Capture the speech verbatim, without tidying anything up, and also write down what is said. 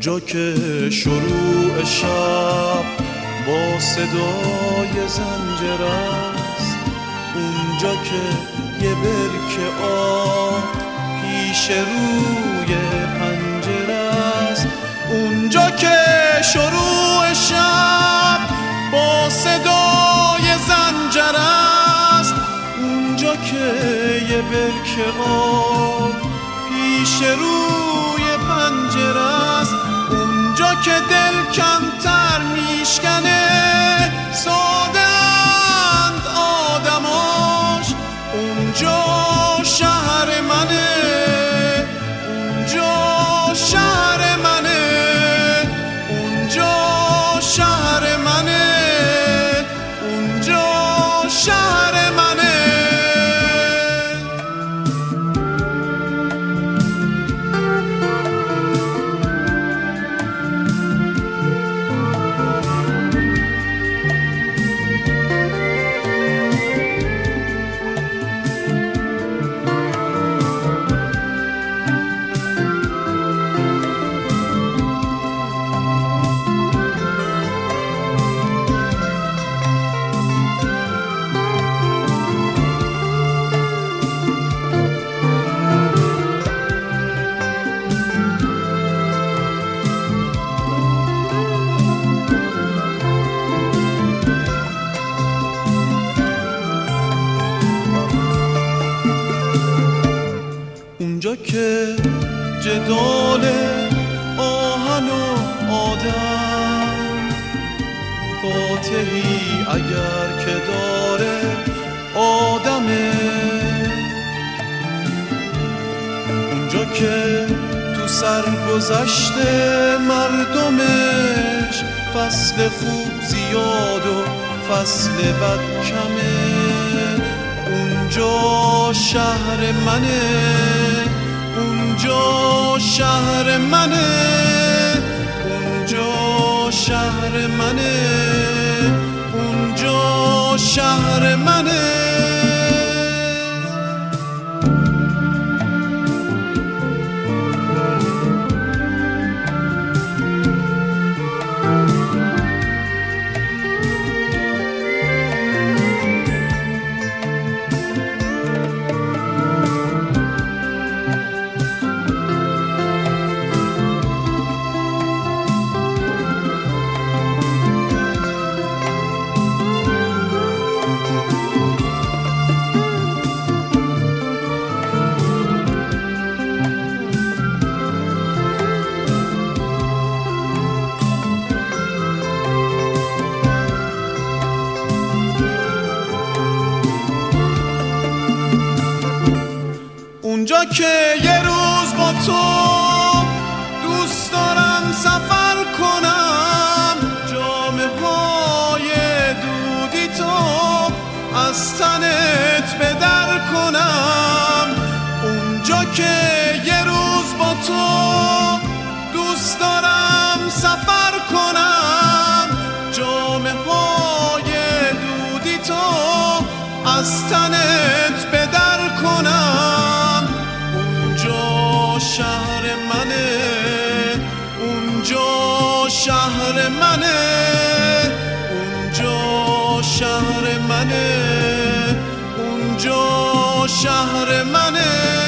اونجا که شروع شب با صدای زنجیر است، اونجا که یه برکه آب پیش روی پنجره است، اونجا که شروع شب با صدای زنجیر است، اونجا که یه برکه آب پیش روی پنجره است، اونجا که دل کمتر میشکنه ساده‌اند آدماش، اونجا شهر منه، اونجا شهر منه، اونجا شهر منه، اونجا شهر منه. اونجا که جدال آهن و آدم، فاتحی اگر که داره آدمه، اونجا که تو سرگذشته مردمش فصل خوب زیاد و فصل بد کمه، اونجا شهر منه، اونجا شهر منه، اونجا شهر منه، اونجا شهر منه. اونجا که یه روز با تو دوست دارم سفر کنم، جامه های دودی تو از تنت به در کنم، اونجا که یه روز با تو دوست دارم سفر کنم، جامه های دودی تو از تنت به در کنم، اونجا شهر منه، اونجا شهر منه، اونجا شهر منه، اونجا شهر منه.